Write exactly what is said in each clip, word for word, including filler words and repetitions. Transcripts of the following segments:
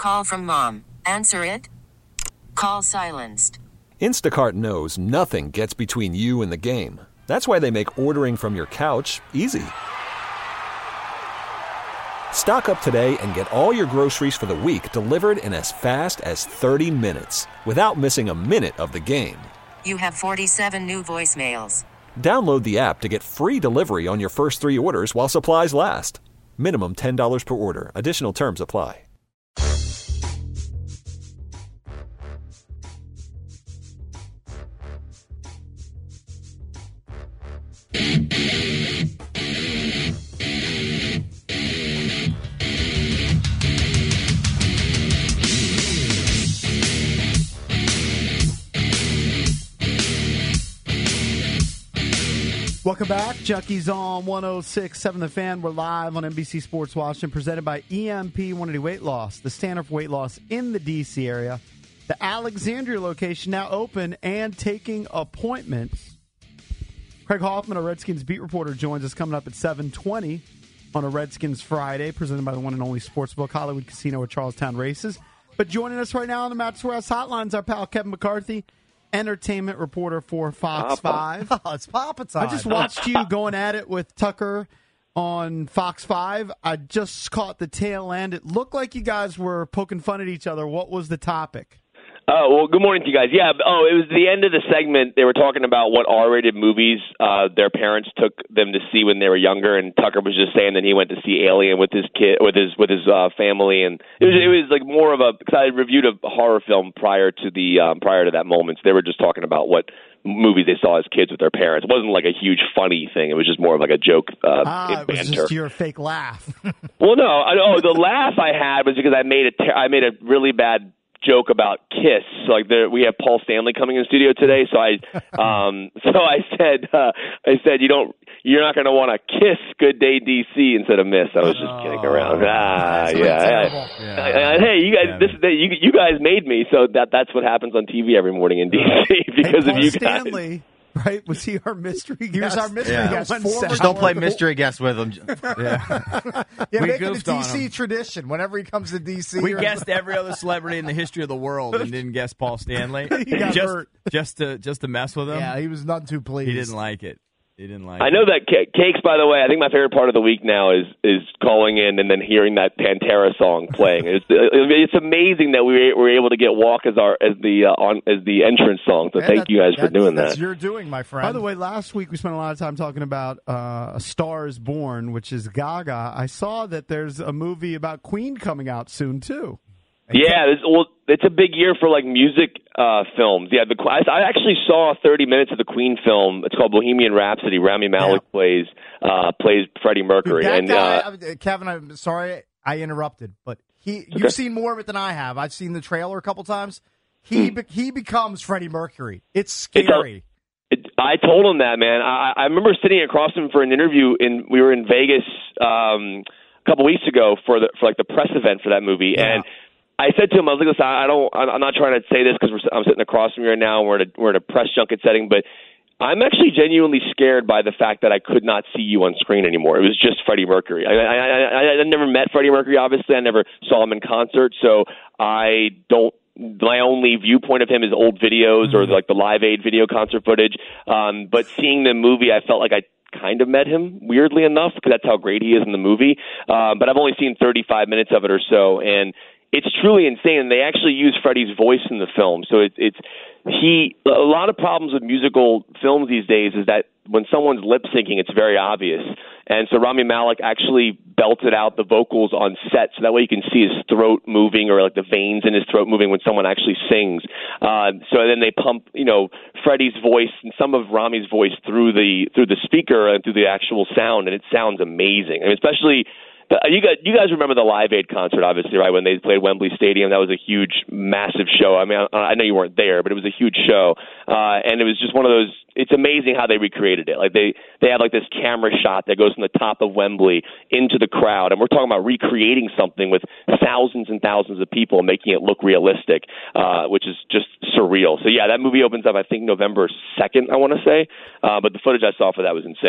Call from mom. Answer it. Call silenced. Instacart knows nothing gets between you and the game. That's why they make ordering from your couch easy. Stock up today and get all your groceries for the week delivered in as fast as thirty minutes without missing a minute of the game. You have forty-seven new voicemails. Download the app to get free delivery on your first three orders while supplies last. Minimum ten dollars per order. Additional terms apply. Welcome back. Junkies on one oh six point seven The Fan. We're live on N B C Sports Washington, presented by E M P one eighty Weight Loss, the standard for weight loss in the D C area. The Alexandria location now open and taking appointments. Craig Hoffman, a Redskins beat reporter, joins us coming up at seven twenty on a Redskins Friday, presented by the one and only Sportsbook, Hollywood Casino at Charlestown Races. But joining us right now on the Matt Warehouse Hotline is our pal Kevin McCarthy, entertainment reporter for Fox Papa. five. Oh, it's Papa time. I just watched you going at it with Tucker on Fox five. I just caught the tail end. It looked like you guys were poking fun at each other. What was the topic? Oh, well, good morning to you guys. Yeah, oh, it was the end of the segment. They were talking about what R-rated movies uh, their parents took them to see when they were younger, and Tucker was just saying that he went to see Alien with his kid, with his with his uh, family, and it was it was like more of a. Cause I reviewed a horror film prior to the um, prior to that moment. So they were just talking about what movies they saw as kids with their parents. It wasn't like a huge funny thing. It was just more of like a joke. Uh, ah, it was just your fake laugh. Well, no, I, oh, the laugh I had was because I made a ter- I made a really bad joke about Kiss. Like the, we have Paul Stanley coming in the studio today, so I um so I said uh, I said you don't you're not going to want to kiss Good Day D C instead of Miss. I was just oh, kidding around. Ah, yeah. I, yeah. I, I, hey, you guys, yeah, this you you guys made me, so that that's what happens on T V every morning in D C because hey, of you guys. Stanley. Right? Was he our mystery guest? He was our mystery yeah. guest. Just don't play mystery guest with him. Yeah, yeah we make it a D C tradition. Whenever he comes to D C, we guessed every other celebrity in the history of the world and didn't guess Paul Stanley. He got just, hurt. just to just to mess with him. Yeah, he was not too pleased. He didn't like it. He didn't like I it. know that Cakes, by the way, I think my favorite part of the week now is is calling in and then hearing that Pantera song playing. It's it's amazing that we were able to get Walk as our as the uh, on as the entrance song. So yeah, thank you guys for doing that's that. You're doing, my friend. By the way, last week we spent a lot of time talking about uh, A Star Is Born, which is Gaga. I saw that there's a movie about Queen coming out soon too. Yeah, it's, well, it's a big year for like music uh, films. Yeah, the I, I actually saw thirty minutes of the Queen film. It's called Bohemian Rhapsody. Rami Malek yeah. plays uh, plays Freddie Mercury. Dude, that and guy, uh, Kevin, I'm sorry I interrupted, but he okay. you've seen more of it than I have. I've seen the trailer a couple times. He hmm. be, he becomes Freddie Mercury. It's scary. It's a, it, I told him that, man. I, I remember sitting across from him for an interview. In we were in Vegas um, a couple weeks ago for the for like the press event for that movie, yeah. and I said to him, I was like, listen, I don't, I'm not trying to say this because I'm sitting across from you right now and we're in a, we're in a press junket setting, but I'm actually genuinely scared by the fact that I could not see you on screen anymore. It was just Freddie Mercury. I, I, I, I never met Freddie Mercury, obviously. I never saw him in concert, so I don't, my only viewpoint of him is old videos or like the Live Aid video concert footage. Um, but seeing the movie, I felt like I kind of met him, weirdly enough, because that's how great he is in the movie. Um, but I've only seen thirty-five minutes of it or so, and it's truly insane. They actually use Freddie's voice in the film. So it, it's he. A lot of problems with musical films these days is that when someone's lip syncing, it's very obvious. And so Rami Malek actually belted out the vocals on set, so that way you can see his throat moving or like the veins in his throat moving when someone actually sings. Uh, so then they pump, you know, Freddie's voice and some of Rami's voice through the through the speaker and through the actual sound, and it sounds amazing. I mean, especially. You guys, you guys remember the Live Aid concert, obviously, right? When they played Wembley Stadium, that was a huge, massive show. I mean, I, I know you weren't there, but it was a huge show, uh, and it was just one of those. It's amazing how they recreated it. Like they, they have like this camera shot that goes from the top of Wembley into the crowd, and we're talking about recreating something with thousands and thousands of people, and making it look realistic, uh, which is just surreal. So yeah, that movie opens up, I think, November second, I want to say, uh, but the footage I saw for that was insane.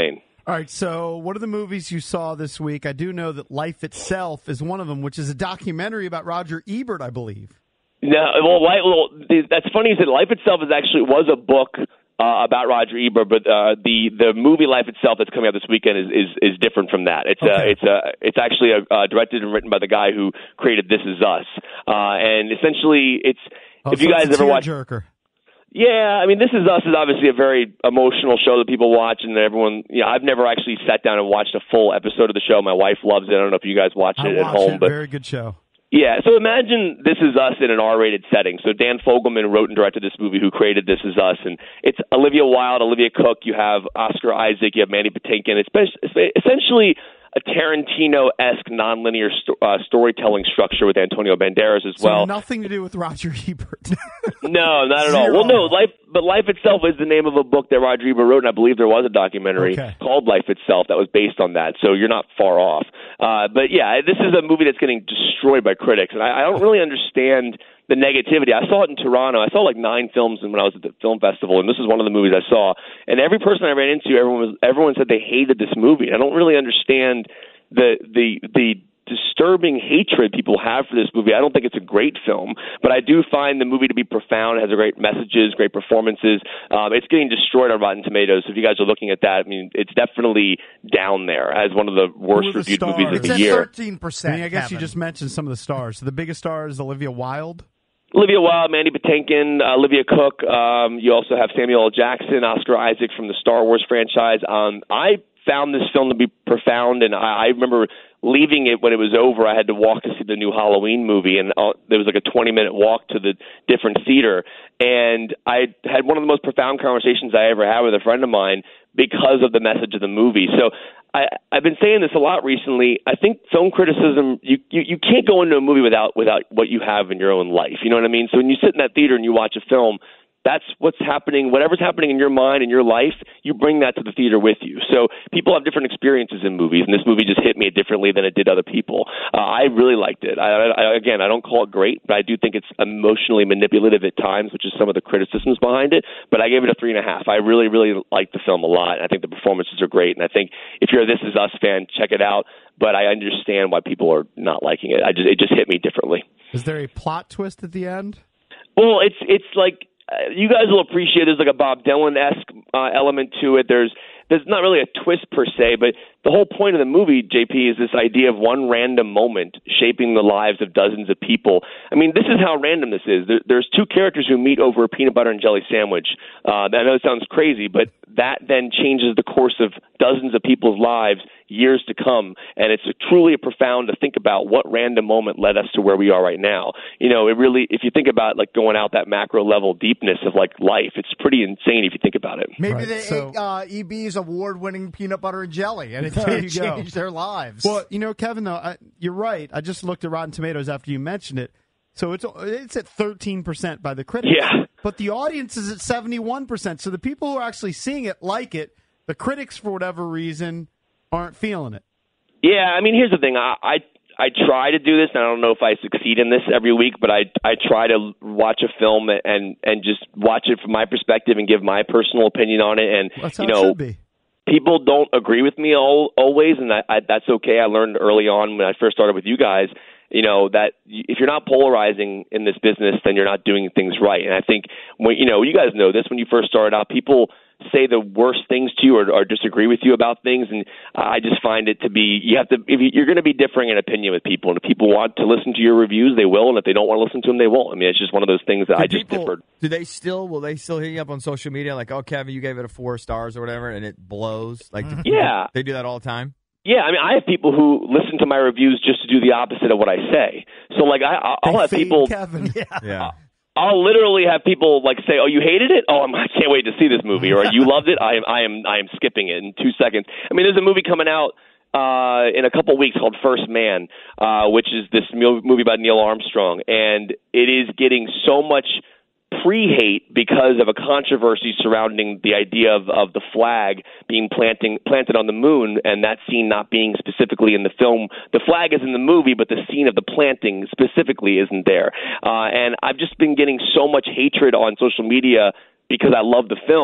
All right, so what are the movies you saw this week? I do know that Life Itself is one of them, which is a documentary about Roger Ebert, I believe. No, well, life, well that's funny. Is that Life Itself is actually was a book uh, about Roger Ebert, but uh, the the movie Life Itself that's coming out this weekend is is, is different from that. It's okay. uh, it's uh, it's actually a, uh, directed and written by the guy who created This Is Us, uh, and essentially it's oh, if so you guys ever watch. Jerker. Yeah, I mean, This Is Us is obviously a very emotional show that people watch, and everyone. You know, I've never actually sat down and watched a full episode of the show. My wife loves it. I don't know if you guys watch I it watch at home, it. but Very good show. Yeah, so imagine This Is Us in an R-rated setting. So Dan Fogelman wrote and directed this movie, who created This Is Us, and it's Olivia Wilde, Olivia Cook. You have Oscar Isaac, you have Mandy Patinkin. It's essentially a Tarantino-esque nonlinear sto- uh, storytelling structure with Antonio Banderas as so well. Nothing to do with Roger Ebert. No, not at all. Well, no, life, but Life Itself is the name of a book that Roger Ebert wrote, and I believe there was a documentary okay. called Life Itself that was based on that. So you're not far off. Uh, but yeah, this is a movie that's getting destroyed by critics, and I, I don't really understand the negativity. I saw it in Toronto. I saw like nine films when I was at the film festival, and this is one of the movies I saw. And every person I ran into, everyone was everyone said they hated this movie. I don't really understand the the the disturbing hatred people have for this movie. I don't think it's a great film, but I do find the movie to be profound. It has great messages, great performances. Um, it's getting destroyed on Rotten Tomatoes. So if you guys are looking at that, I mean, it's definitely down there as one of the worst the reviewed stars? movies of It's the at year. thirteen percent. I mean, I guess Kevin. you just mentioned some of the stars. So the biggest star is Olivia Wilde. Olivia Wilde, Mandy Patinkin, uh, Olivia Cook. Um, you also have Samuel L. Jackson, Oscar Isaac from the Star Wars franchise. Um, I found this film to be profound, and I, I remember leaving it when it was over. I had to walk to see the new Halloween movie, and uh, there was like a twenty-minute walk to the different theater. And I had one of the most profound conversations I ever had with a friend of mine because of the message of the movie. So I, I've been saying this a lot recently. I think film criticism, you, you, you can't go into a movie without without what you have in your own life. You know what I mean? So when you sit in that theater and you watch a film, that's what's happening. Whatever's happening in your mind and your life, you bring that to the theater with you. So people have different experiences in movies, and this movie just hit me differently than it did other people. Uh, I really liked it. I, I, again, I don't call it great, but I do think it's emotionally manipulative at times, which is some of the criticisms behind it. But I gave it a three and a half. I really, really liked the film a lot. I think the performances are great, and I think if you're a This Is Us fan, check it out. But I understand why people are not liking it. I just it just hit me differently. Is there a plot twist at the end? Well, it's it's like. Uh, you guys will appreciate there's like a Bob Dylan-esque uh, element to it. There's there's not really a twist per se, but the whole point of the movie, J P, is this idea of one random moment shaping the lives of dozens of people. I mean, this is how random this is. There, there's two characters who meet over a peanut butter and jelly sandwich. Uh, I know it sounds crazy, but that then changes the course of dozens of people's lives years to come, and it's a, truly a profound to think about what random moment led us to where we are right now. You know, it really, if you think about like going out that macro level deepness of like life, it's pretty insane if you think about it. Maybe Right, they so- ate uh, E B's award-winning peanut butter and jelly, and it There you changed go. their lives. Well, you know, Kevin, though, I, you're right. I just looked at Rotten Tomatoes after you mentioned it. So it's it's at thirteen percent by the critics. Yeah. But the audience is at seventy-one percent. So the people who are actually seeing it like it. The critics, for whatever reason, aren't feeling it. Yeah, I mean, here's the thing. I, I I try to do this, and I don't know if I succeed in this every week, but I I try to watch a film and and just watch it from my perspective and give my personal opinion on it. And That's how you it know, should be. people don't agree with me all, always, and I, I, that's okay. I learned early on when I first started with you guys, you know, that if you're not polarizing in this business, then you're not doing things right. And I think when you know, you guys know this, when you first started out, people say the worst things to you or, or disagree with you about things, and I just find it to be you have to if you, you're going to be differing in opinion with people, and if people want to listen to your reviews, they will, and if they don't want to listen to them, they won't. I mean, it's just one of those things that Do I just people- differed. Do they still? Will they still hit you up on social media like, "Oh, Kevin, you gave it a four stars or whatever," and it blows? Like, do- Yeah. they do that all the time. Yeah, I mean, I have people who listen to my reviews just to do the opposite of what I say. So, like, I, I'll They have fade people. Kevin. Yeah. I'll literally have people like say, "Oh, you hated it? Oh, I'm, I can't wait to see this movie." Or "You loved it? I am, I am, I am skipping it in two seconds." I mean, there's a movie coming out uh, in a couple weeks called First Man, uh, which is this movie about Neil Armstrong, and it is getting so much pre-hate because of a controversy surrounding the idea of, of the flag being planting, planted on the moon, and that scene not being specifically in the film. The flag is in the movie, but the scene of the planting specifically isn't there. Uh, and I've just been getting so much hatred on social media because I love the film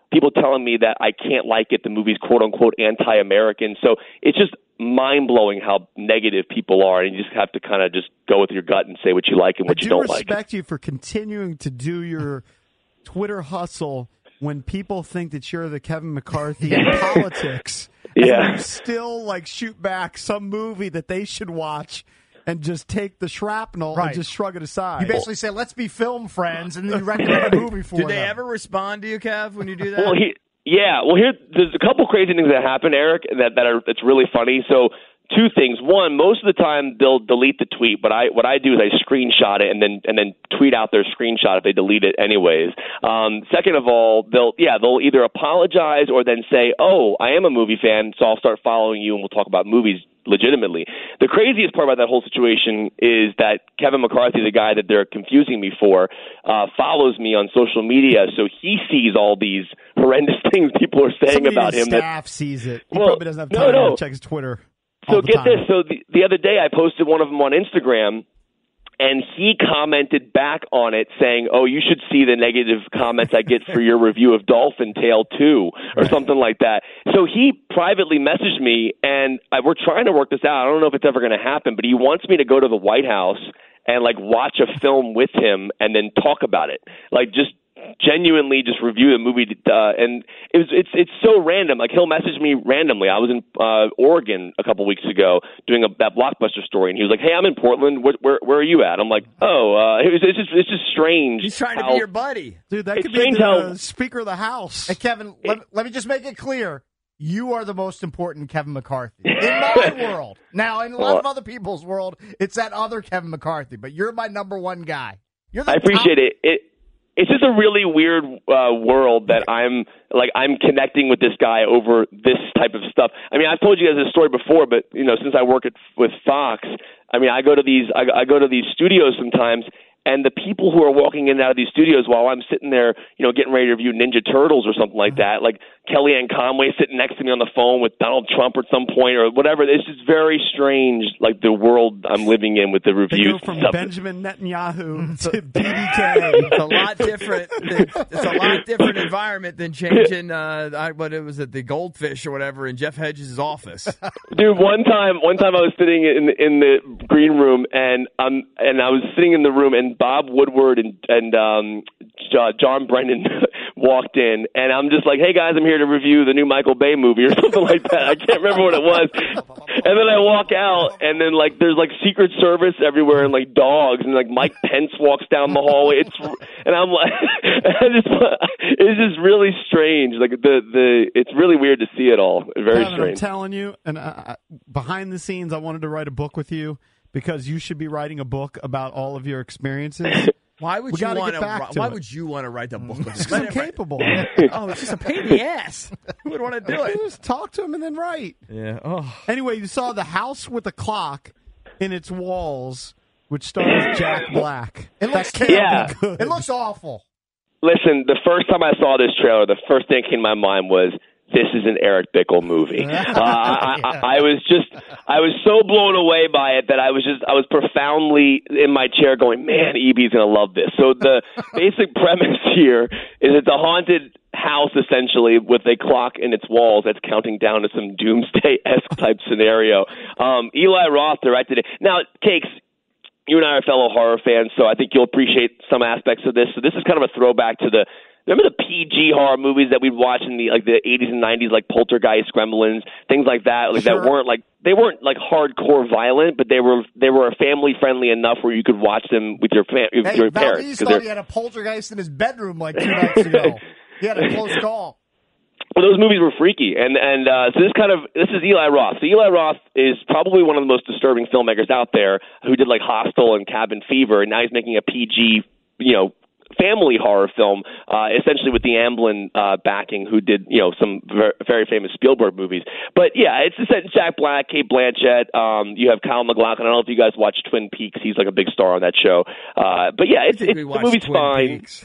people telling me that I can't like it. The movie's quote unquote anti-American. So it's just mind blowing how negative people are, and you just have to kind of just go with your gut and say what you like and what I you do don't like. respect you for continuing to do your Twitter hustle when people think that you're the Kevin McCarthy in politics. Yeah. And you still like shoot back some movie that they should watch and just take the shrapnel Right. and just shrug it aside. You basically say, let's be film friends, and then you recommend a movie for Do them. they ever respond to you, Kev, when you do that? Well, he, yeah. Well, here there's a couple crazy things that happen, Eric, that that are that's really funny. So. Two things. One, most of the time they'll delete the tweet, but I what I do is I screenshot it and then and then tweet out their screenshot if they delete it anyways. Um, second of all, they'll yeah they'll either apologize or then say, oh, I am a movie fan, so I'll start following you and we'll talk about movies legitimately. The craziest part about that whole situation is that Kevin McCarthy, the guy that they're confusing me for, uh, follows me on social media, so he sees all these horrendous things people are saying Somebody about in his him. staff that sees it. He Well, probably doesn't have no, time no. to check his Twitter. So all the get time. this. So the, the other day I posted one of them on Instagram, and he commented back on it saying, oh, you should see the negative comments I get for your review of Dolphin Tale two or something like that. So he privately messaged me, and I, we're trying to work this out. I don't know if it's ever going to happen, but he wants me to go to the White House and like watch a film with him and then talk about it. Like just genuinely just review the movie, uh, and it was it's it's so random. Like he'll message me randomly. I was in uh, Oregon a couple weeks ago doing a, that Blockbuster story, and he was like, "Hey, I'm in Portland. Where where, where are you at?" I'm like, "Oh, uh, it was, it's just it's just strange." He's trying to how- be your buddy. Dude, that It's could be strange the how- Speaker of the House. Hey, Kevin, let, let me just make it clear. You are the most important Kevin McCarthy in my world. Now, in a lot of other people's world, it's that other Kevin McCarthy, but you're my number one guy. You're the I appreciate top- it. It it's just a really weird uh, world that I'm like I'm connecting with this guy over this type of stuff. I mean, I've told you guys this story before, but you know, since I work at, with Fox, I mean, I go to these I, I go to these studios sometimes. And the people who are walking in and out of these studios while I'm sitting there, you know, getting ready to review Ninja Turtles or something like that, like Kellyanne Conway sitting next to me on the phone with Donald Trump at some point or whatever. It's just very strange, like the world I'm living in with the They reviews. go from and stuff. Benjamin Netanyahu to B D K. It's a lot different. Than, it's a lot different environment than changing. Uh, I, what it was at the Goldfish or whatever in Jeff Hedges' office. Dude, one time, one time I was sitting in in the green room, and um, and I was sitting in the room, and Bob Woodward and and um, John Brennan walked in, and I'm just like, "Hey guys, I'm here to review the new Michael Bay movie or something like that." I can't remember what it was. And then I walk out, and then like there's like Secret Service everywhere, and like dogs, and like Mike Pence walks down the hallway. It's and I'm like, I just, it's just really strange. Like the the, it's really weird to see it all. Very Kevin, strange. I'm telling you, and uh, behind the scenes, I wanted to write a book with you because you should be writing a book about all of your experiences. Why would We you gotta want get to? back to Why it. would you want to write the book? With Because I'm capable. Oh, it's just a pain in the ass. Who would want to do it? Just talk to him and then write. Yeah. Oh. Anyway, you saw The House with a Clock in its walls, which stars Jack Black. It looks That can't Yeah. be good. It looks awful. Listen, the first time I saw this trailer, the first thing that came to my mind was, this is an Eric Bickle movie. Uh, I, I, I was just, I was so blown away by it that I was just, I was profoundly in my chair going, man, E B's going to love this. So the basic premise here is it's a haunted house, essentially, with a clock in its walls that's counting down to some doomsday-esque type scenario. Um, Eli Roth directed it. Now, Cakes, you and I are fellow horror fans, so I think you'll appreciate some aspects of this. So this is kind of a throwback to the, remember the P G horror movies that we'd watch in the like the eighties and nineties, like Poltergeist, Gremlins, things like that, like Sure. that weren't like they weren't like hardcore violent, but they were they were family friendly enough where you could watch them with your fam- with Hey, your Valdez parents. 'cause thought he they're- had a poltergeist in his bedroom like two nights ago. He had a close call. Well, those movies were freaky, and and uh, so this kind of this is Eli Roth. So Eli Roth is probably one of the most disturbing filmmakers out there, who did like Hostel and Cabin Fever, and now he's making a P G, you know, family horror film, uh, essentially with the Amblin uh, backing, who did you know some ver- very famous Spielberg movies. But yeah, it's set in Jack Black, Kate Blanchett. Um, you have Kyle MacLachlan. I don't know if you guys watch Twin Peaks. He's like a big star on that show. Uh, but yeah, it's, I think it's we the watched movie's Twin fine. Peaks.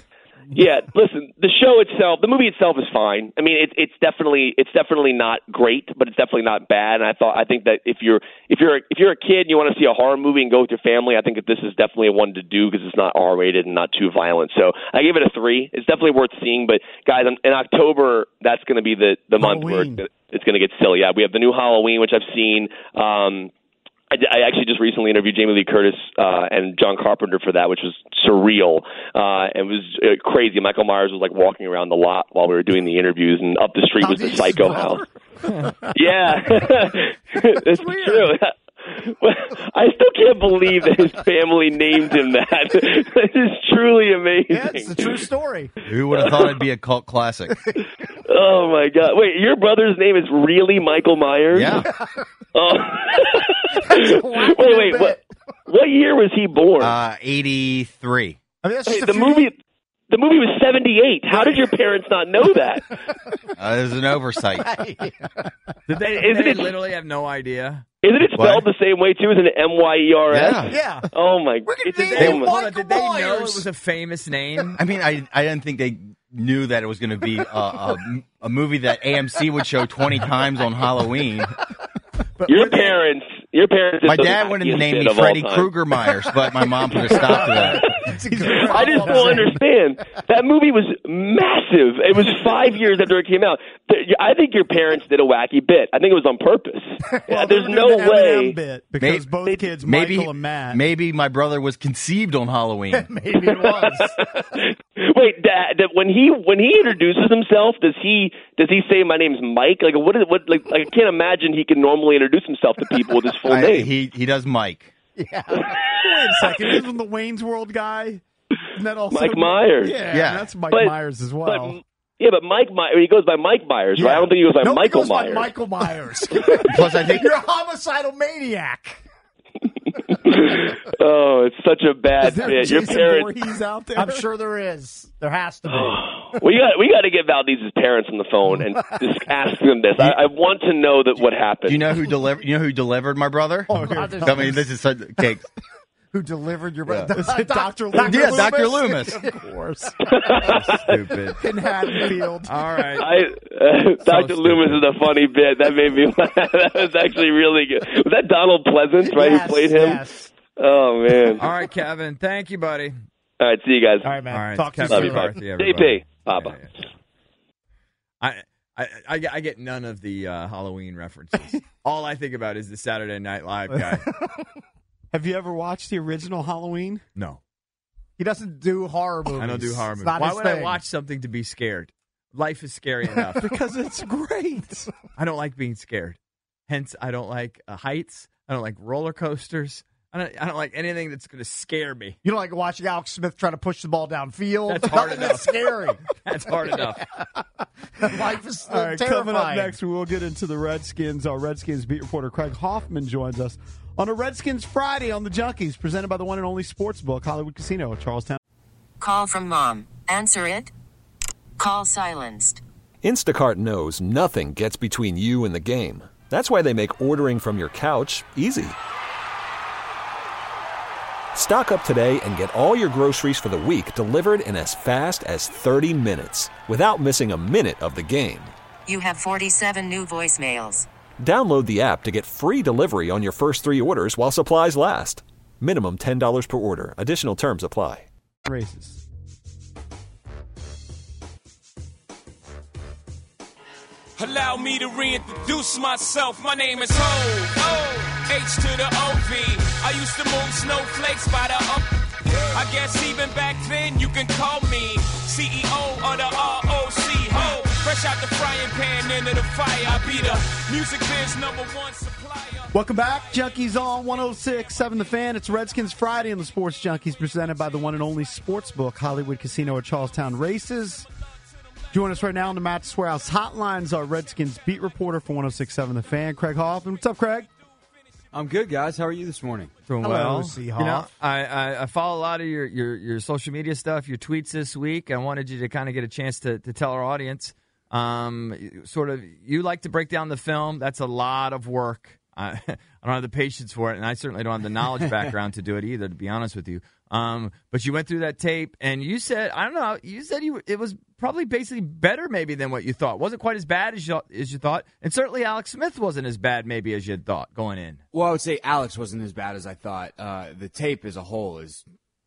Yeah, listen, the show itself, the movie itself is fine. I mean, it, it's definitely it's definitely not great, but it's definitely not bad. And I thought I think that if you're if you're if you're a kid and you want to see a horror movie and go with your family, I think that this is definitely a one to do because it's not R rated and not too violent. So I give it a three. It's definitely worth seeing. But guys, in October, that's going to be the the month where it's, it's going to get silly. Yeah, we have the new Halloween, which I've seen. Um, I, I actually just recently interviewed Jamie Lee Curtis uh, and John Carpenter for that, which was surreal. Uh, and it was uh, crazy. Michael Myers was like walking around the lot while we were doing the interviews, and up the street was the Psycho house. Yeah, it's true. Well, I still can't believe that his family named him that. It is truly amazing. Yeah, it's a true story. Who would have thought it'd be a cult classic? Oh, my God. Wait, your brother's name is really Michael Myers? Yeah. Oh. wait, wait. What, what year was he born? Uh, eighty-three. I mean, that's Hey, just a the few movie... The movie was seventy-eight. How did your parents not know that? Uh, there's an oversight. Did they, Isn't they it- literally have no idea? Isn't it spelled What? the same way, too? Isn't it M Y E R S? Yeah. Yeah. Oh, my... We're gonna It's the name same him one. Hold on, did they know it Myers. was a famous name? I mean, I I didn't think they knew that it was going to be a, a, a movie that A M C would show twenty times on Halloween. Your parents... Your parents... My did the dad wanted to wackiest name shit me of all Freddy time. Krueger Myers, but my mom put a stop to that. I just don't understand. That movie was massive. It was five years after it came out. I think your parents did a wacky bit. I think it was on purpose. Well, There's they were no doing the way. Eminem bit because Maybe- both kids, Maybe Michael and Matt. maybe my brother was conceived on Halloween. Maybe it was. Wait, Dad, that when he when he introduces himself, does he does he say my name's Mike? Like what is what? Like I can't imagine he can normally introduce himself to people with his full I- name. he he does Mike. Wait a second, isn't the Wayne's World guy? Isn't that also Mike Myers. Yeah, Yeah. that's Mike But- Myers as well. But yeah, but Mike Myers, he goes by Mike Myers, right? I don't think he goes by Nobody Michael goes Myers. by Michael Myers. Plus, I think You're a homicidal maniac. Oh, it's such a bad Is there a bit. Your Jason parents. Voorhees out there? I'm sure there is. There has to be. we got we got to get Valdez's parents on the phone and just ask them this. I, I want to know that what happened. do you know who delivered? You know who delivered my brother? Oh, God, there's I mean, this is such okay. who delivered your Yeah. brother? Is it Doctor Loomis? Yeah, Doctor Loomis. Of course. Stupid. In Haddonfield. All right. I, uh, Doctor stupid. Loomis is a funny bit. That made me laugh. That was actually really good. Was that Donald Pleasance, right, Yes, who played him? yes. Oh, man. All right, Kevin. Thank you, buddy. All right, see you guys. All right, man. All right, Talk to you Kevin Love you, soon. bud. McCarthy, J everybody. P. Bye-bye. Yeah, yeah. I, I, I, get- I get none of the uh, Halloween references. All I think about is the Saturday Night Live guy. Have you ever watched the original Halloween? No, He doesn't do horror movies. I don't do horror It's movies. not Why his would thing. I watch something to be scared? Life is scary enough. Because it's great. I don't like being scared. Hence, I don't like uh, heights. I don't like roller coasters. I don't, I don't like anything that's going to scare me. You don't like watching Alex Smith try to push the ball downfield. That's hard Nothing enough. That's scary. That's hard enough. Life is All right, terrifying. coming up next, we will get into the Redskins. Our Redskins beat reporter Craig Hoffman joins us on a Redskins Friday on the Junkies, presented by the one and only Sportsbook, Hollywood Casino, Charlestown. Call from mom. Answer it. Call silenced. Instacart knows nothing gets between you and the game. That's why they make ordering from your couch easy. Stock up today and get all your groceries for the week delivered in as fast as thirty minutes without missing a minute of the game. You have forty-seven new voicemails. Download the app to get free delivery on your first three orders while supplies last. Minimum ten dollars per order. Additional terms apply. Races. Allow me to reintroduce myself. My name is Ho, O, H to the O V. I used to move snowflakes by the up. I guess even back then you can call me C E O of the R O C. Ho, fresh out the frying pan into the fire. I be the music biz number one supplier. Welcome back, Junkies on one oh six point seven The Fan. It's Redskins Friday on the Sports Junkies, presented by the one and only Sportsbook, Hollywood Casino at Charlestown Races. Join us right now on the Matt Swearhouse Hotlines, our Redskins beat reporter for one oh six point seven The Fan, Craig Hoffman. What's up, Craig? I'm good, guys. How are you this morning? Doing Hello, well. Seahawk. You know, I, I, I follow a lot of your, your, your social media stuff, your tweets this week. I wanted you to kind of get a chance to, to tell our audience, um, sort of, you like to break down the film. That's a lot of work. I, I don't have the patience for it, and I certainly don't have the knowledge background to do it either, to be honest with you. Um, but you went through that tape, and you said, I don't know, you said you it was probably basically better maybe than what you thought. Wasn't quite as bad as you, as you thought, and certainly Alex Smith wasn't as bad maybe as you thought going in. Well, I would say Alex wasn't as bad as I thought. Uh, the tape as a whole is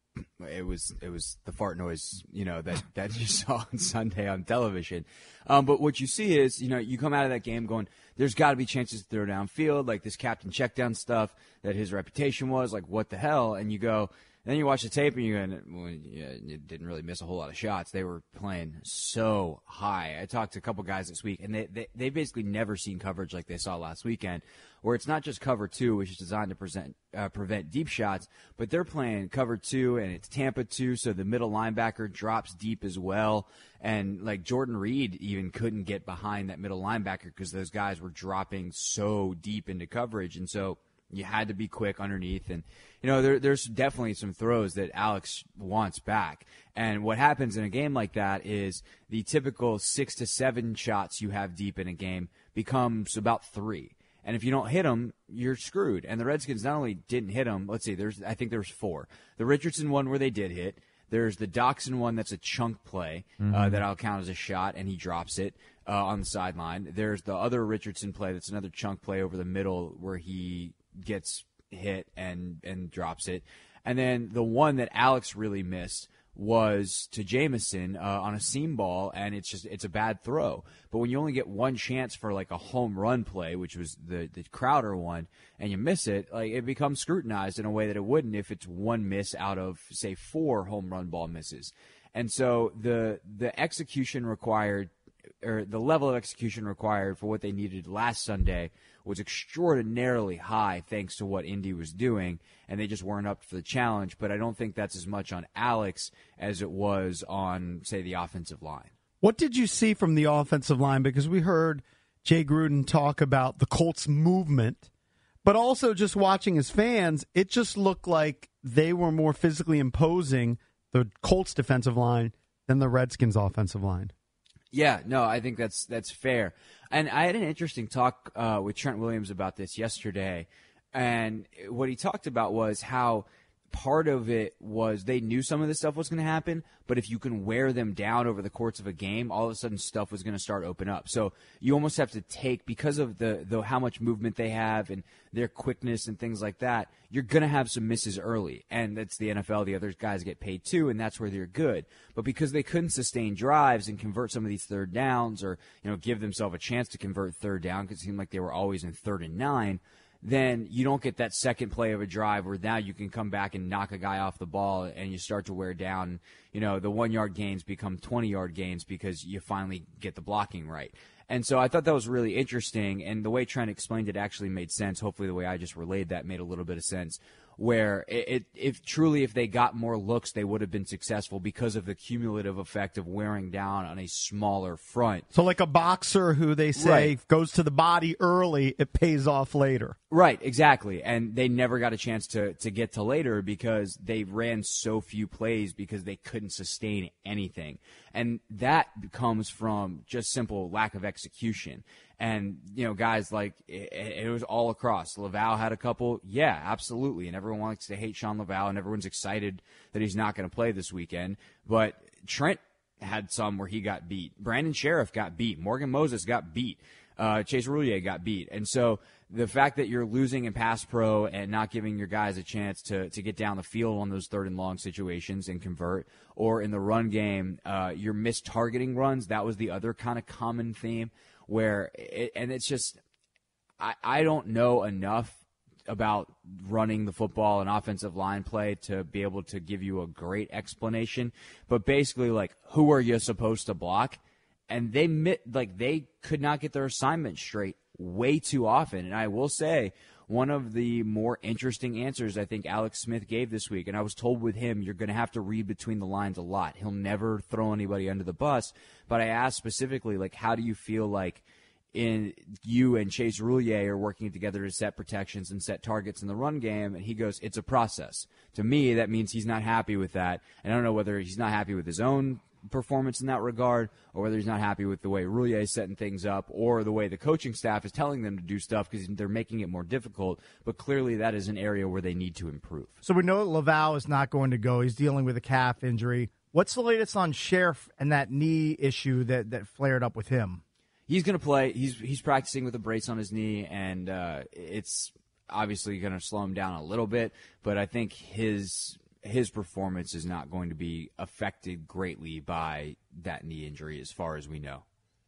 it was it was the fart noise, you know, that, that you saw on Sunday on television. Um, but what you see is, you know, you come out of that game going, there's got to be chances to throw downfield, like this captain check down stuff that his reputation was, like what the hell? And you go, then you watch the tape and you go, well, yeah, you didn't really miss a whole lot of shots. They were playing so high. I talked to a couple guys this week, and they, they, they basically never seen coverage like they saw last weekend, where it's not just cover two, which is designed to present, uh, prevent deep shots, but they're playing cover two, and it's Tampa two, so the middle linebacker drops deep as well. And, like, Jordan Reed even couldn't get behind that middle linebacker because those guys were dropping so deep into coverage. And so you had to be quick underneath. And, you know, there, there's definitely some throws that Alex wants back. And what happens in a game like that is the typical six to seven shots you have deep in a game becomes about three. And if you don't hit them, you're screwed. And the Redskins not only didn't hit them, let's see, there's I think there was four. The Richardson one where they did hit. There's the Doxson one that's a chunk play mm-hmm. uh, that I'll count as a shot, and he drops it uh, on the sideline. There's the other Richardson play that's another chunk play over the middle where he gets hit and, and drops it. And then the one that Alex really missed was to Jamison uh, on a seam ball, and it's just it's a bad throw. But when you only get one chance for like a home run play, which was the the Crowder one, and you miss it, like it becomes scrutinized in a way that it wouldn't if it's one miss out of say four home run ball misses. And so the the execution required, or the level of execution required for what they needed last Sunday was extraordinarily high thanks to what Indy was doing, and they just weren't up for the challenge. But I don't think that's as much on Alex as it was on, say, the offensive line. What did you see from the offensive line? Because we heard Jay Gruden talk about the Colts' movement, but also just watching as fans, it just looked like they were more physically imposing, the Colts' defensive line, than the Redskins' offensive line. Yeah, no, I think that's that's fair. And I had an interesting talk uh, with Trent Williams about this yesterday, and what he talked about was how part of it was they knew some of this stuff was going to happen, but if you can wear them down over the course of a game, all of a sudden stuff was going to start open up. So you almost have to take, because of the, the how much movement they have and their quickness and things like that, you're going to have some misses early. And that's the N F L. The other guys get paid too, and that's where they're good. But because they couldn't sustain drives and convert some of these third downs, or you know give themselves a chance to convert third down, because it seemed like they were always in third and nine, then you don't get that second play of a drive where now you can come back and knock a guy off the ball and you start to wear down. You know, the one-yard gains become twenty-yard gains because you finally get the blocking right. And so I thought that was really interesting, and the way Trent explained it actually made sense. Hopefully the way I just relayed that made a little bit of sense, where it, it if truly if they got more looks, they would have been successful because of the cumulative effect of wearing down on a smaller front. So like a boxer who they say Right. goes to the body early, it pays off later. Right, exactly. And they never got a chance to, to get to later because they ran so few plays because they couldn't sustain anything. And that comes from just simple lack of execution. And, you know, guys, like, it, it was all across. Laval had a couple. Yeah, absolutely. And everyone wants to hate Sean Laval, and everyone's excited that he's not going to play this weekend. But Trent had some where he got beat. Brandon Sheriff got beat. Morgan Moses got beat. Uh, Chase Roulier got beat. And so the fact that you're losing in pass pro and not giving your guys a chance to, to get down the field on those third and long situations and convert, or in the run game, uh, you're mistargeting runs. That was the other kind of common theme where, it, and it's just, I, I don't know enough about running the football and offensive line play to be able to give you a great explanation. But basically, like, who are you supposed to block? And they like they could not get their assignment straight way too often. And I will say, one of the more interesting answers I think Alex Smith gave this week, and I was told with him, you're going to have to read between the lines a lot. He'll never throw anybody under the bus. But I asked specifically, like, how do you feel like in you and Chase Roulier are working together to set protections and set targets in the run game? And he goes, it's a process. To me, that means he's not happy with that. And I don't know whether he's not happy with his own performance in that regard, or whether he's not happy with the way Roulier is setting things up, or the way the coaching staff is telling them to do stuff because they're making it more difficult. But clearly that is an area where they need to improve. So we know that Laval is not going to go. He's dealing with a calf injury. What's the latest on Sheriff and that knee issue that, that flared up with him? He's going to play. He's he's practicing with a brace on his knee, and uh, it's obviously going to slow him down a little bit. But I think his his performance is not going to be affected greatly by that knee injury, as far as we know.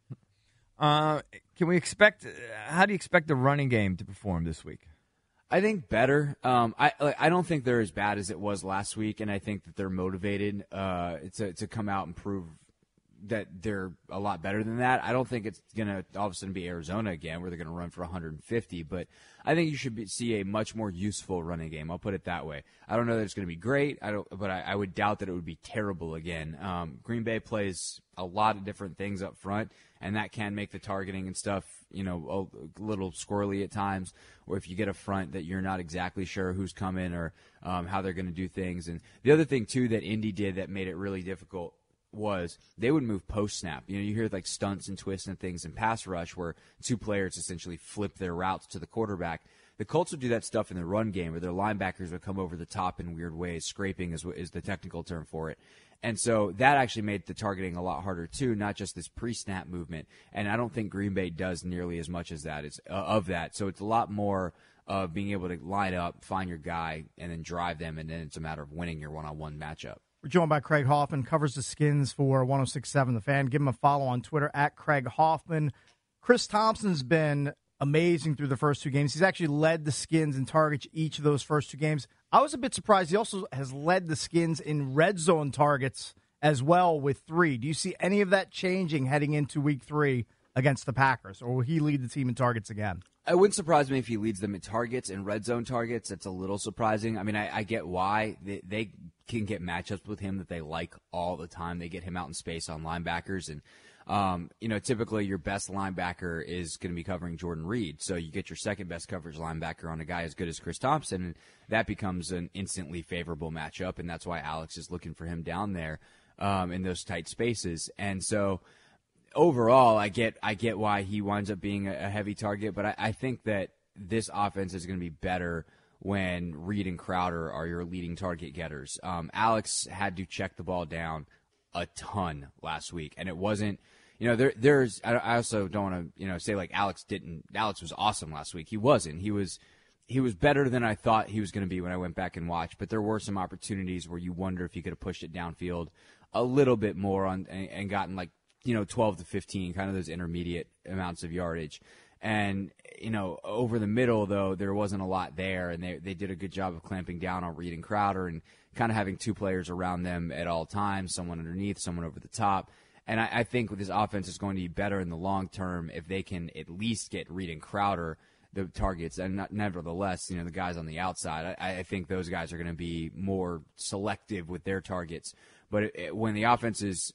Uh, can we expect? How do you expect the running game to perform this week? I think better. Um, I I don't think they're as bad as it was last week, and I think that they're motivated uh, to to come out and prove that they're a lot better than that. I don't think it's going to all of a sudden be Arizona again, where they're going to run for one hundred fifty, but I think you should be, see a much more useful running game. I'll put it that way. I don't know that it's going to be great, I don't, but I, I would doubt that it would be terrible again. Um, Green Bay plays a lot of different things up front, and that can make the targeting and stuff, you know, a little squirrely at times, or if you get a front that you're not exactly sure who's coming or um, how they're going to do things. And the other thing, too, that Indy did that made it really difficult was they would move post snap. You know, you hear like stunts and twists and things in pass rush where two players essentially flip their routes to the quarterback. The Colts would do that stuff in the run game where their linebackers would come over the top in weird ways. Scraping is, is the technical term for it. And so that actually made the targeting a lot harder too, not just this pre-snap movement. And I don't think Green Bay does nearly as much as that is uh, of that. So it's a lot more of being able to line up, find your guy, and then drive them, and then it's a matter of winning your one-on-one matchup. We're joined by Craig Hoffman, covers the Skins for one oh six point seven The Fan. Give him a follow on Twitter, at Craig Hoffman. Chris Thompson's been amazing through the first two games. He's actually led the Skins in targets each of those first two games. I was a bit surprised. He also has led the Skins in red zone targets as well with three. Do you see any of that changing heading into week three against the Packers, or will he lead the team in targets again? It wouldn't surprise me if he leads them in targets and red zone targets. That's a little surprising. I mean, I, I get why. They, they can get matchups with him that they like all the time. They get him out in space on linebackers. And, um, you know, typically your best linebacker is going to be covering Jordan Reed. So you get your second best coverage linebacker on a guy as good as Chris Thompson, and that becomes an instantly favorable matchup. And that's why Alex is looking for him down there um, in those tight spaces. And so overall, I get I get why he winds up being a, a heavy target, but I, I think that this offense is going to be better when Reed and Crowder are your leading target getters. Um, Alex had to check the ball down a ton last week, and it wasn't, you know, there there's I, I also don't want to, you know, say like Alex didn't Alex was awesome last week. He wasn't. He was he was better than I thought he was going to be when I went back and watched, but there were some opportunities where you wonder if he could have pushed it downfield a little bit more on and, and gotten like, you know, twelve to fifteen, kind of those intermediate amounts of yardage. And, you know, over the middle, though, there wasn't a lot there, and they they did a good job of clamping down on Reed and Crowder and kind of having two players around them at all times, someone underneath, someone over the top. And I, I think this offense is going to be better in the long term if they can at least get Reed and Crowder the targets. And not, nevertheless, you know, the guys on the outside, I, I think those guys are going to be more selective with their targets. But it, it, when the offense is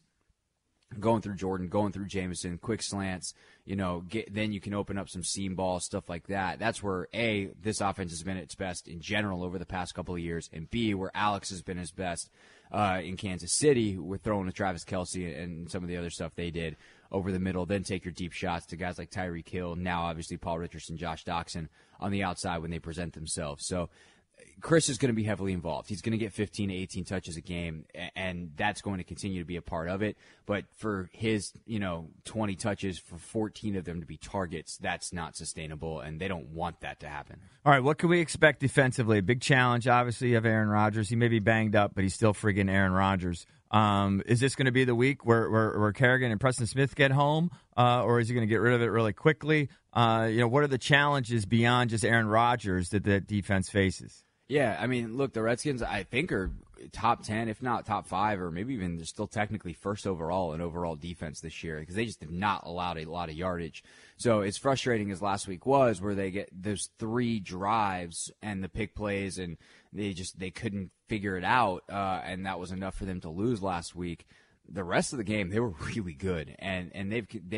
going through Jordan, going through Jameson, quick slants, you know, get, then you can open up some seam balls, stuff like that. That's where, A, this offense has been at its best in general over the past couple of years, and B, where Alex has been his best uh, in Kansas City with throwing to Travis Kelce and some of the other stuff they did over the middle. Then take your deep shots to guys like Tyreek Hill, now obviously Paul Richardson, Josh Doxson on the outside when they present themselves. So Chris is going to be heavily involved. He's going to get fifteen to eighteen touches a game, and that's going to continue to be a part of it. But for his, you know, twenty touches, for fourteen of them to be targets, that's not sustainable, and they don't want that to happen. All right, what can we expect defensively? Big challenge. Obviously, you have Aaron Rodgers. He may be banged up, but he's still friggin' Aaron Rodgers. Um, is this going to be the week where, where, where Kerrigan and Preston Smith get home, uh, or is he going to get rid of it really quickly? Uh, you know, what are the challenges beyond just Aaron Rodgers that that defense faces? Yeah, I mean, look, the Redskins, I think, are top ten, if not top five, or maybe even they're still technically first overall in overall defense this year because they just have not allowed a lot of yardage. So as frustrating as last week was, where they get those three drives and the pick plays, and they just they couldn't figure it out, uh, and that was enough for them to lose last week. The rest of the game, they were really good, and and they've they've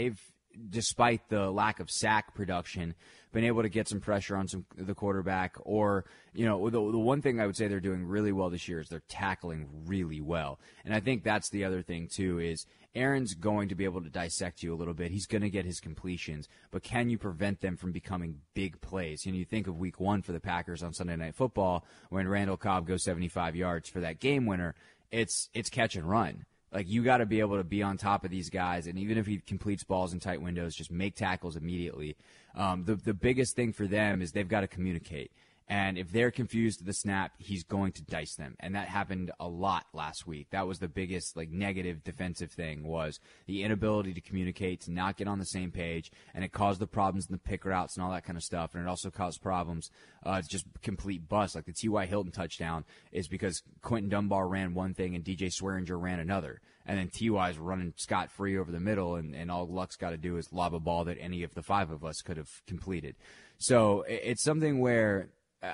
despite the lack of sack production, been able to get some pressure on some the quarterback. Or, you know, the, the one thing I would say they're doing really well this year is they're tackling really well. And I think that's the other thing, too, is Aaron's going to be able to dissect you a little bit. He's going to get his completions, but can you prevent them from becoming big plays? You know, you think of week one for the Packers on Sunday Night Football when Randall Cobb goes seventy-five yards for that game winner. It's it's catch and run. Like, you got to be able to be on top of these guys, and even if he completes balls in tight windows, just make tackles immediately. Um, the the biggest thing for them is they've got to communicate. And if they're confused at the snap, he's going to dice them. And that happened a lot last week. That was the biggest, like, negative defensive thing, was the inability to communicate, to not get on the same page. And it caused the problems in the pick routes and all that kind of stuff. And it also caused problems, uh, just complete bust. Like the T Y. Hilton touchdown is because Quentin Dunbar ran one thing and D J Swearinger ran another. And then T Y's running scot-free over the middle, and, and all Luck's got to do is lob a ball that any of the five of us could have completed. So it's something where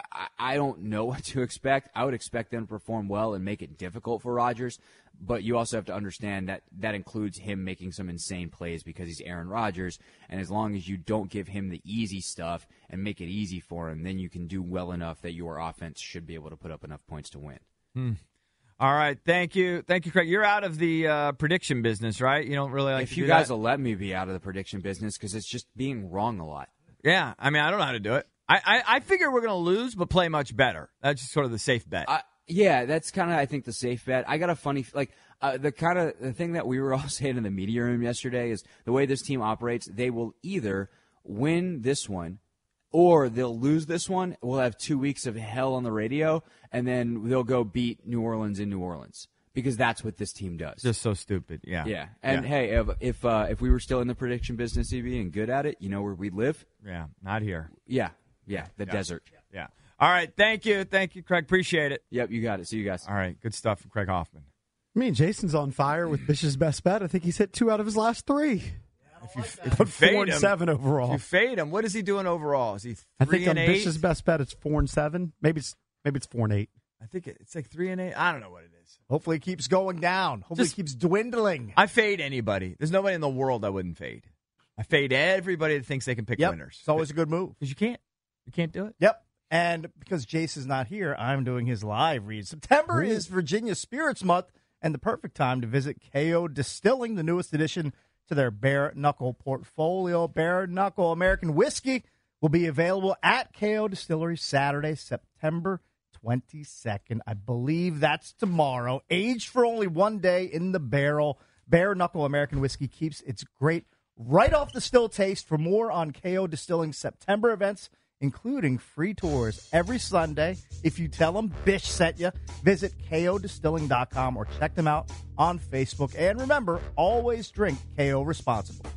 I don't know what to expect. I would expect them to perform well and make it difficult for Rodgers, but you also have to understand that that includes him making some insane plays because he's Aaron Rodgers, and as long as you don't give him the easy stuff and make it easy for him, then you can do well enough that your offense should be able to put up enough points to win. Hmm. All right, thank you. Thank you, Craig. You're out of the uh, prediction business, right? You don't really like If to you do guys that? will let me be out of the prediction business, because it's just being wrong a lot. Yeah, I mean, I don't know how to do it. I, I, I figure we're going to lose, but play much better. That's just sort of the safe bet. Uh, yeah, that's kind of, I think, the safe bet. I got a funny, like, uh, the kind of the thing that we were all saying in the media room yesterday is the way this team operates, they will either win this one or they'll lose this one. We'll have two weeks of hell on the radio, and then they'll go beat New Orleans in New Orleans. Because that's what this team does. Just so stupid, yeah. Yeah, and yeah. hey, if if, uh, if we were still in the prediction business, E B, and good at it, you know where we'd live? Yeah, not here. Yeah, yeah, the yeah. desert. Yeah. All right, thank you. Thank you, Craig. Appreciate it. Yep, you got it. See you guys. All right, good stuff from Craig Hoffman. I mean, Jason's on fire with Bish's best bet. I think he's hit two out of his last three. If you, if you Put fade four and him, seven overall. If you fade him, what is he doing overall? Is he three I think and on eight? Bish's best bet, it's four and seven. Maybe it's maybe it's four and eight. I think it's like three and eight. I don't know what it is. Hopefully it keeps going down. Hopefully Just- it keeps dwindling. I fade anybody. There's nobody in the world I wouldn't fade. I fade everybody that thinks they can pick Yep. winners. It's always a good move. Because you can't. You can't do it. Yep. And because Jason's not here, I'm doing his live read. September Ooh. is Virginia Spirits Month, and the perfect time to visit K O Distilling, the newest addition to their Bare Knuckle portfolio. Bare Knuckle American Whiskey will be available at K O Distillery Saturday, September twenty-second. I believe that's tomorrow. Aged for only one day in the barrel, Bare Knuckle American Whiskey keeps its great right off the still taste. For more on K O Distilling September events, including free tours every Sunday, if you tell them Bish sent you, visit K O distilling dot com or check them out on Facebook. And remember, always drink K O responsibly.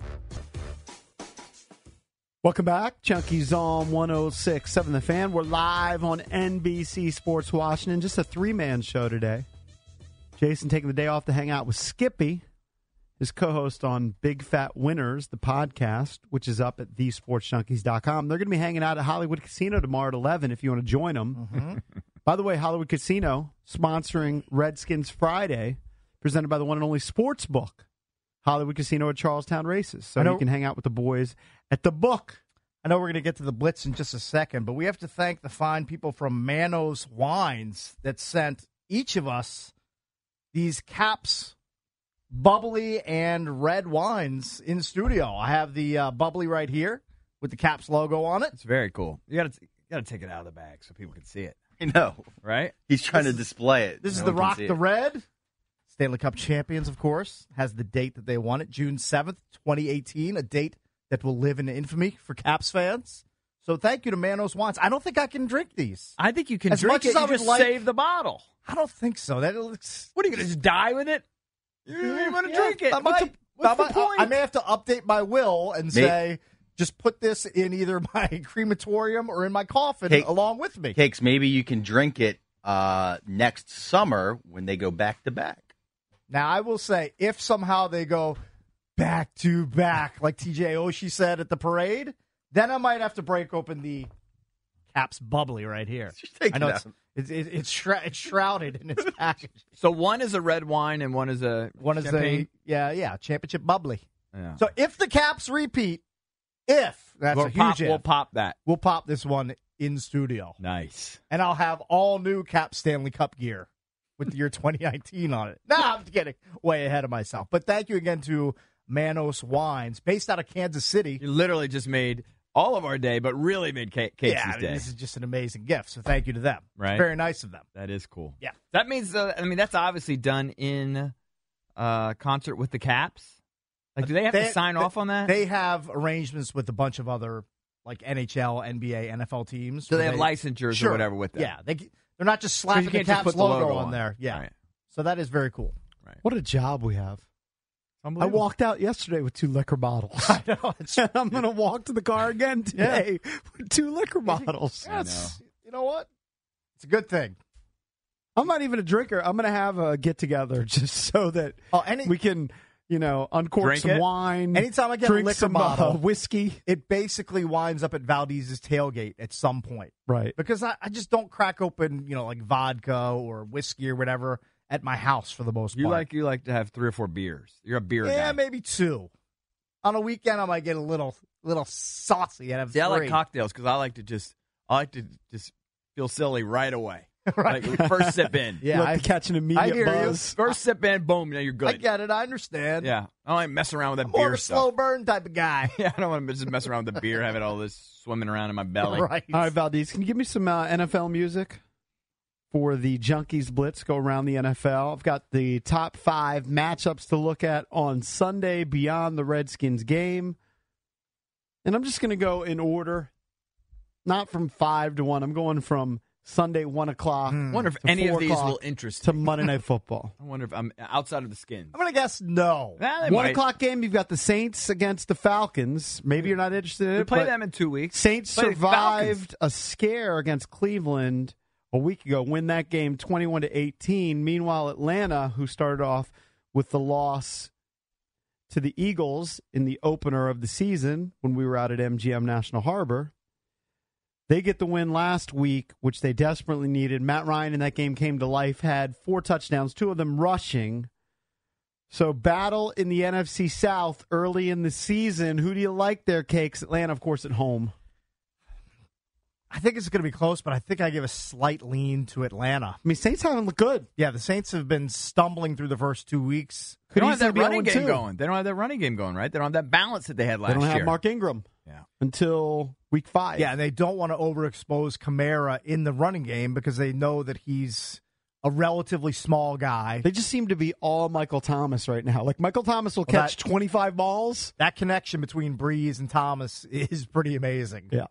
Welcome back. Chunky's on one oh six point seven The Fan. We're live on N B C Sports Washington. Just a three-man show today. Jason taking the day off to hang out with Skippy, his co-host on Big Fat Winners, the podcast, which is up at the sports junkies dot com. They're going to be hanging out at Hollywood Casino tomorrow at eleven if you want to join them. Mm-hmm. By the way, Hollywood Casino sponsoring Redskins Friday, presented by the one and only Sportsbook. Hollywood Casino at Charlestown Races. So you can hang out with the boys at the book. I know we're going to get to the Blitz in just a second, but we have to thank the fine people from Manos Wines that sent each of us these Caps bubbly and red wines in studio. I have the uh, bubbly right here with the Caps logo on it. It's very cool. You got to you got to take it out of the bag so people can see it. I know. Right? He's trying This to is- display it. This No is the one can Rock see the it. Red. Stanley Cup champions, of course, has the date that they won it, June seventh, twenty eighteen, a date that will live in infamy for Caps fans. So thank you to Manos Wines. I don't think I can drink these. I think you can As drink much it. as I You would just like- save the bottle. I don't think so. That looks. What are you going to just die with it? You don't even want to Yeah, drink it. I What's, might- the, what's I the might- point? I may have to update my will and May- say, just put this in either my crematorium or in my coffin Cake- along with me. Cakes, maybe you can drink it uh, next summer when they go back to back. Now, I will say, if somehow they go back to back, like T J Oshie said at the parade, then I might have to break open the Caps bubbly right here. Just take I know it it's, out. it's, it's, it's, shra- it's shrouded in its package. So one is a red wine and one is a One is champagne? a, yeah, yeah, championship bubbly. Yeah. So if the Caps repeat, if that's we'll a huge pop, if, we'll pop that. we'll pop this one in studio. Nice. And I'll have all new Cap Stanley Cup gear with the year twenty nineteen on it. No, I'm getting way ahead of myself. But thank you again to Manos Wines, based out of Kansas City. You literally just made all of our day, but really made Casey's yeah, I mean, day. this is just an amazing gift. So thank you to them. Right. It's very nice of them. That is cool. Yeah. That means, uh, I mean, that's obviously done in uh, concert with the Caps. Like, do they have They- to sign they- off on that? They have arrangements with a bunch of other, like N H L, N B A, N F L teams. so where they have licensures Sure. or whatever with them. Yeah, they, they're not just So slapping you the can't just Caps put the logo, logo on on. there. Yeah. Right. So that is very cool. What a job we have. I Unbelievable. walked out yesterday with two liquor bottles. I know. It's, And I'm going to walk to the car again today with two liquor bottles. yes. You know what? It's a good thing. I'm not even a drinker. I'm going to have a get together just so that Oh, any, we can, you know, uncork Drink some it? wine. anytime I get drink a liquor some bottle, uh, whiskey. it basically winds up at Valdez's tailgate at some point. Right. Because I, I just don't crack open, you know, like vodka or whiskey or whatever at my house for the most You part. like you like to have three or four beers. You're a beer yeah, guy. maybe two. On a weekend, I might get a little little saucy and have See, I three. like cocktails because I like to just I like to just feel silly right away. Right. Like first sip in. Yeah, you like I- to catch an I immediate hear you. buzz. First sip in, boom, now you're good. I get it. I understand. Yeah. I don't like messing around with that I'm more of beer a slow stuff. burn type of guy. Yeah, I don't want to just mess around with the beer, having all this swimming around in my belly. Right. All right, Valdez, can you give me some uh, N F L music for the Junkies Blitz? Go around the N F L. I've got the top five matchups to look at on Sunday beyond the Redskins game. And I'm just going to go in order, not from five to one. I'm going from Sunday, one o'clock. I wonder if to any of four these o'clock will interest to me. Monday Night Football. I wonder if I'm outside of the skins. I'm going to guess no. Nah, they One might. o'clock game, you've got the Saints against the Falcons. Maybe you're not interested in We it. play but them in two weeks. Saints Play the survived a scare against Cleveland a week ago, win that game twenty-one to eighteen. Meanwhile, Atlanta, who started off with the loss to the Eagles in the opener of the season when we were out at M G M National Harbor, they get the win last week, which they desperately needed. Matt Ryan in that game came to life, had four touchdowns, two of them rushing. So battle in the N F C South early in the season. Who do you like there, Cakes? Atlanta, of course, at home. I think it's going to be close, but I think I give a slight lean to Atlanta. I mean, Saints haven't looked good. Yeah, the Saints have been stumbling through the first two weeks. They don't have easily that be running oh and two. game going. They don't have that running game going, right? They don't have that balance that they had last They don't have year. Mark Ingram Yeah. until week five. Yeah, and they don't want to overexpose Kamara in the running game because they know that he's a relatively small guy. They just seem to be all Michael Thomas right now. Like, Michael Thomas will Well, catch that- twenty-five balls. That connection between Breeze and Thomas is pretty amazing. Yeah.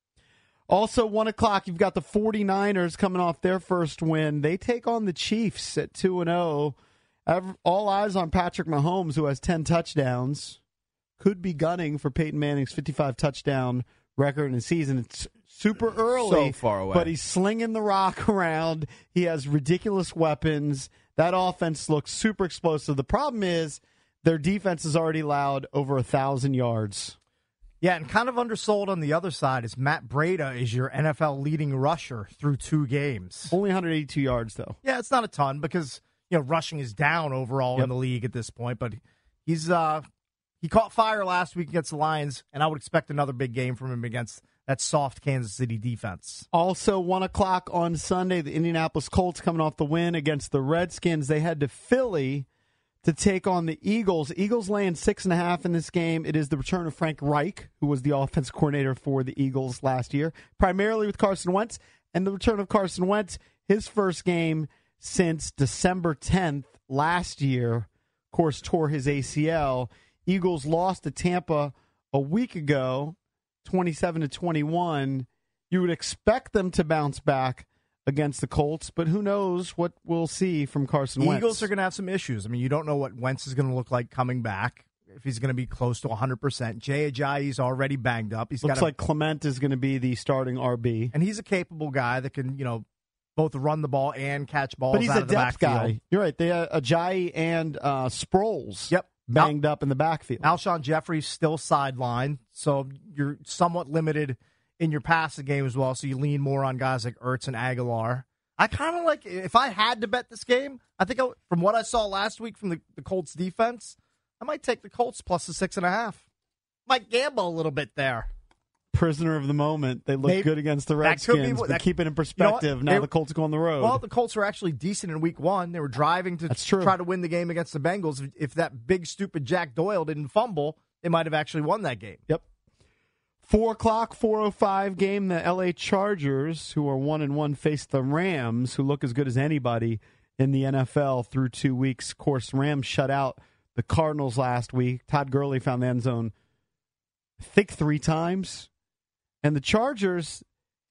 Also, one o'clock, you've got the 49ers coming off their first win. They take on the Chiefs at two and oh. All eyes on Patrick Mahomes, who has ten touchdowns. Could be gunning for Peyton Manning's fifty-five touchdown record in the season. It's super early. So far away. But he's slinging the rock around. He has ridiculous weapons. That offense looks super explosive. The problem is their defense has already allowed over one thousand yards. Yeah, and kind of undersold on the other side is Matt Breida is your N F L leading rusher through two games. Only one hundred eighty-two yards, though. Yeah, it's not a ton because, you know, rushing is down overall Yep. in the league at this point, but he's uh he caught fire last week against the Lions, and I would expect another big game from him against that soft Kansas City defense. Also, one o'clock on Sunday, the Indianapolis Colts coming off the win against the Redskins. They head to Philly to take on the Eagles. Eagles laying six and a half in this game. It is the return of Frank Reich, who was the offense coordinator for the Eagles last year, primarily with Carson Wentz, and the return of Carson Wentz, his first game since December tenth last year. Of course, tore his A C L. Eagles lost to Tampa a week ago, twenty-seven to twenty-one. You would expect them to bounce back against the Colts, but who knows what we'll see from Carson Wentz. Eagles are going to have some issues. I mean, you don't know what Wentz is going to look like coming back, if he's going to be close to one hundred percent. Jay Ajayi's already banged up. He's Looks got a, like Clement is going to be the starting R B. and he's a capable guy that can, you know, both run the ball and catch balls But he's out a of the depth backfield. guy. You're right. They uh, Ajayi and uh, Sproles Yep. banged up in the backfield. Alshon Jeffrey's still sidelined, so you're somewhat limited in your passing game as well, so you lean more on guys like Ertz and Aguilar. I kind of like, if I had to bet this game, I think I, from what I saw last week from the, the Colts defense, I might take the Colts plus the six and a half. Might gamble a little bit there. Prisoner of the moment. They look Maybe, good against the that could be Redskins, what- but that- keep it in you know perspective. what? now They- the Colts go on the road. Well, the Colts were actually decent in week one. They were driving to That's true. try to win the game against the Bengals. If, if that big, stupid Jack Doyle didn't fumble, they might have actually won that game. Yep. Four o'clock, four oh five game. The L A Chargers, who are one and one, face the Rams, who look as good as anybody in the N F L through two weeks. Of course, Rams shut out the Cardinals last week. Todd Gurley found the end zone, I think, three times. And the Chargers,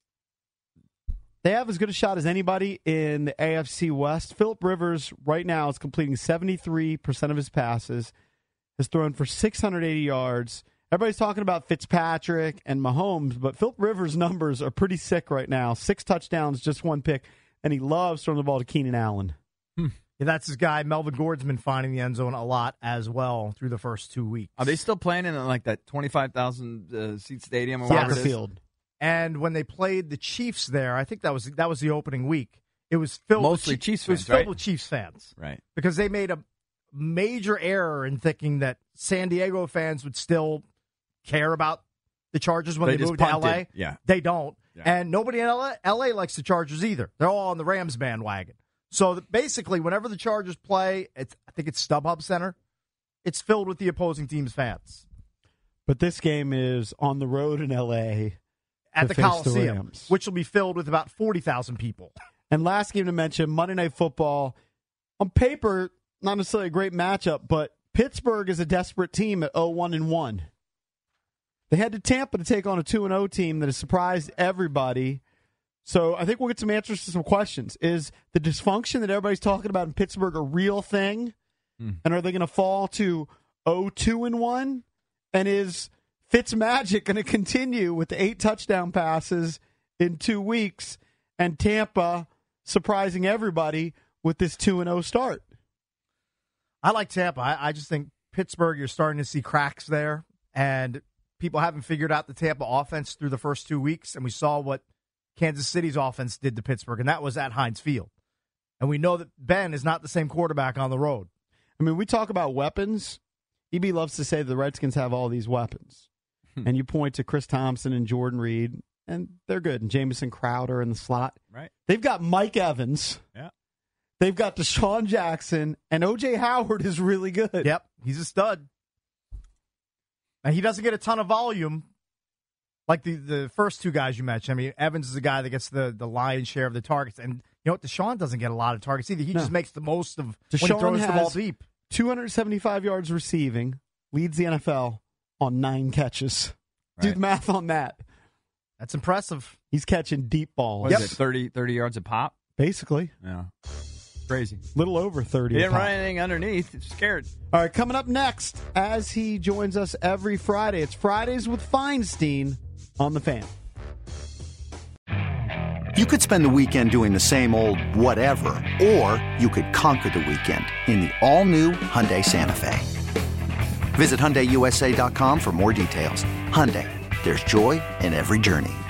they have as good a shot as anybody in the A F C West. Phillip Rivers right now is completing seventy-three percent of his passes, has thrown for six hundred eighty yards. Everybody's talking about Fitzpatrick and Mahomes, but Phillip Rivers' numbers are pretty sick right now. Six touchdowns, just one pick, and he loves throwing the ball to Keenan Allen. Yeah, that's his guy. Melvin Gordon's been finding the end zone a lot as well through the first two weeks. Are they still playing in like that twenty-five thousand uh, seat stadium or Soccer whatever it is? field. And when they played the Chiefs there, I think that was that was the opening week. It was filled Mostly with Chiefs It was fans, filled right? with Chiefs fans, Right. because they made a major error in thinking that San Diego fans would still care about the Chargers when They they, just moved to L A. punted. Yeah. They don't. Yeah. And nobody in L A, L A likes the Chargers either. They're all on the Rams bandwagon. So th- basically, whenever the Chargers play, it's, I think it's StubHub Center, it's filled with the opposing team's fans. But this game is on the road in L A At to the face the Coliseum, Rams. which will be filled with about forty thousand people. And last game to mention, Monday Night Football. On paper, not necessarily a great matchup, but Pittsburgh is a desperate team at oh one and one. They had to Tampa to take on a two and oh team that has surprised everybody. So I think we'll get some answers to some questions. Is the dysfunction that everybody's talking about in Pittsburgh a real thing? Hmm. And are they going to fall to oh two and one? And is Fitzmagic going to continue with the eight touchdown passes in two weeks and Tampa surprising everybody with this two and oh start? I like Tampa. I, I just think Pittsburgh, you're starting to see cracks there, and people haven't figured out the Tampa offense through the first two weeks, and we saw what Kansas City's offense did to Pittsburgh, and that was at Heinz Field. And we know that Ben is not the same quarterback on the road. I mean, we talk about weapons. E B loves to say the Redskins have all these weapons. And you point to Chris Thompson and Jordan Reed, and they're good. And Jamison Crowder in the slot. Right. They've got Mike Evans. Yeah. They've got Deshaun Jackson, and O J Howard is really good. Yep, he's a stud. And he doesn't get a ton of volume like the, the first two guys you mentioned. I mean, Evans is a guy that gets the, the lion's share of the targets. And you know what? Deshaun doesn't get a lot of targets either. He No. just makes the most of Deshaun when he throws the ball has deep. two hundred seventy-five yards receiving, leads the N F L on nine catches. Do Right. the math on that. That's impressive. He's catching deep balls. What is it, thirty, thirty yards a pop? Basically. Yeah. Crazy. Little over thirty. He a didn't pop. run anything underneath. Scared. All right, coming up next, as he joins us every Friday, it's Fridays with Feinstein on The Fan. You could spend the weekend doing the same old whatever, or you could conquer the weekend in the all-new Hyundai Santa Fe. Visit Hyundai U S A dot com for more details. Hyundai, there's joy in every journey.